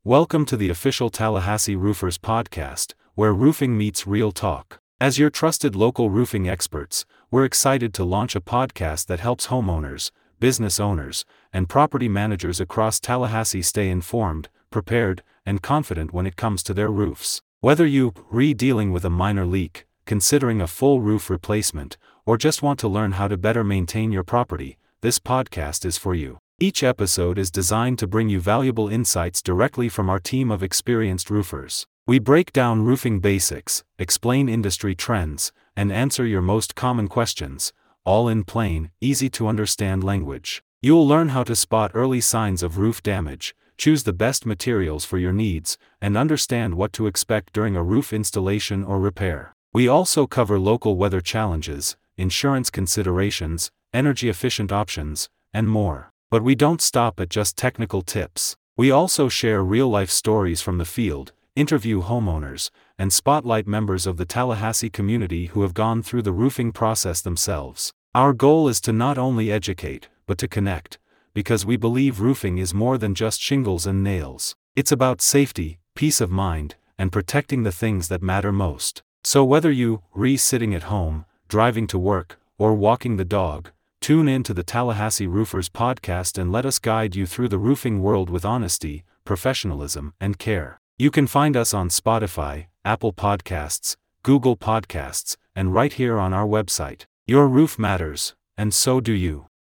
Welcome to the official Tallahassee Roofers podcast, where roofing meets real talk. As your trusted local roofing experts, we're excited to launch a podcast that helps homeowners, business owners, and property managers across Tallahassee stay informed, prepared, and confident when it comes to their roofs. Whether you're dealing with a minor leak, considering a full roof replacement, or just want to learn how to better maintain your property, this podcast is for you. Each episode is designed to bring you valuable insights directly from our team of experienced roofers. We break down roofing basics, explain industry trends, and answer your most common questions, all in plain, easy-to-understand language. You'll learn how to spot early signs of roof damage, choose the best materials for your needs, and understand what to expect during a roof installation or repair. We also cover local weather challenges, insurance considerations, energy-efficient options, and more. But we don't stop at just technical tips. We also share real-life stories from the field, interview homeowners, and spotlight members of the Tallahassee community who have gone through the roofing process themselves. Our goal is to not only educate, but to connect, because we believe roofing is more than just shingles and nails. It's about safety, peace of mind, and protecting the things that matter most. So whether you're sitting at home, driving to work, or walking the dog, tune in to the Tallahassee Roofers podcast and let us guide you through the roofing world with honesty, professionalism, and care. You can find us on Spotify, Apple Podcasts, Google Podcasts, and right here on our website. Your roof matters, and so do you.